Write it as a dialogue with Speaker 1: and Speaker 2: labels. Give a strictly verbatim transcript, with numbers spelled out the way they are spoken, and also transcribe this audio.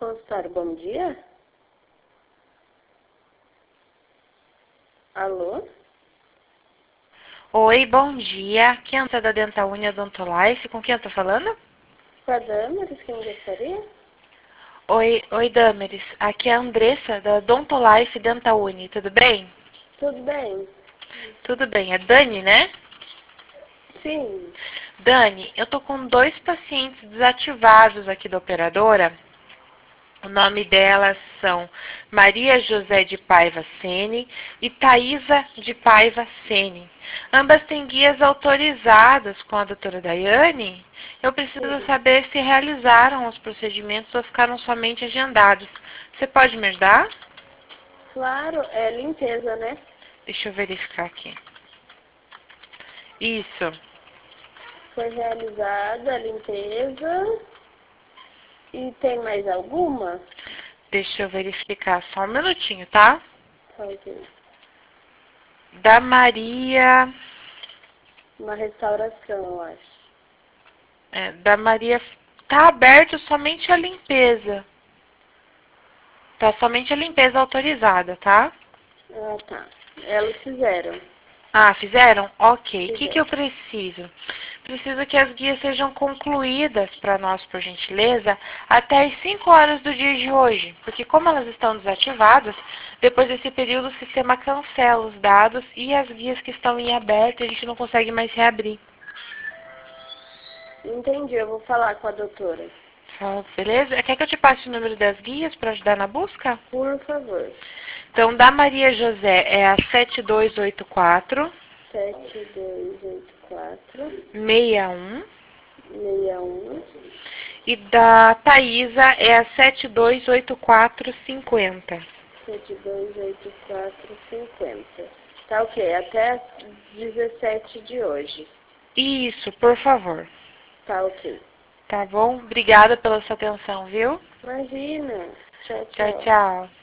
Speaker 1: Consultório, bom dia. Alô?
Speaker 2: Oi, bom dia. Aqui é a Anta da Dental Uni Odontolife. Com quem eu tô falando?
Speaker 1: Com a Damaris, quem gostaria?
Speaker 2: Oi, oi, Damaris. Aqui é a Andressa da Odontolife Dental Uni. Tudo bem?
Speaker 1: Tudo bem?
Speaker 2: Tudo bem. É Dani, né?
Speaker 1: Sim.
Speaker 2: Dani, eu tô com dois pacientes desativados aqui da operadora. O nome delas são Maria José de Paiva Sene e Thaisa de Paiva Sene. Ambas têm guias autorizadas com a doutora Daiane. Eu preciso
Speaker 1: Sim.
Speaker 2: saber se realizaram os procedimentos ou ficaram somente agendados. Você pode me ajudar?
Speaker 1: Claro, é limpeza, né?
Speaker 2: Deixa eu verificar aqui. Isso.
Speaker 1: Foi realizada a limpeza. E tem mais alguma?
Speaker 2: Deixa eu verificar só um minutinho, tá?
Speaker 1: Tá ok.
Speaker 2: Da Maria...
Speaker 1: Uma restauração, eu acho.
Speaker 2: É, da Maria... Tá aberto somente a limpeza. Tá somente a limpeza autorizada, tá?
Speaker 1: Ah, tá. Elas fizeram.
Speaker 2: Ah, fizeram? Ok. O que, que
Speaker 1: Fizeram.
Speaker 2: eu preciso? Preciso que as guias sejam concluídas para nós, por gentileza, até as cinco horas do dia de hoje. Porque como elas estão desativadas, depois desse período o sistema cancela os dados e as guias que estão em aberto a gente não consegue mais reabrir.
Speaker 1: Entendi, eu vou falar com a doutora.
Speaker 2: Tá, beleza? Quer que eu te passe o número das guias para ajudar na busca?
Speaker 1: Por favor.
Speaker 2: Então, da Maria José é a sete dois oito quatro,
Speaker 1: Sete dois oito quatro
Speaker 2: seis um.
Speaker 1: seis um.
Speaker 2: E da Thaisa é a sete dois oito quatro cinco zero.
Speaker 1: Sete dois oito quatro cinquenta. Tá ok, até às dezessete de hoje.
Speaker 2: Isso, por favor.
Speaker 1: Tá ok.
Speaker 2: Tá bom? Obrigada pela sua atenção, viu?
Speaker 1: Imagina. Tchau,
Speaker 2: Tchau,
Speaker 1: tchau.
Speaker 2: tchau.